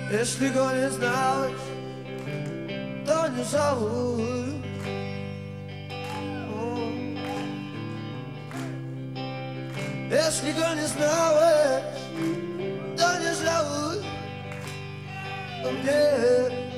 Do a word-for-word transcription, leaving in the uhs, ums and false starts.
Jeśli go nie znałeś, to nie żałuj. Jeśli go nie znałeś, to nie żałuj o mnie.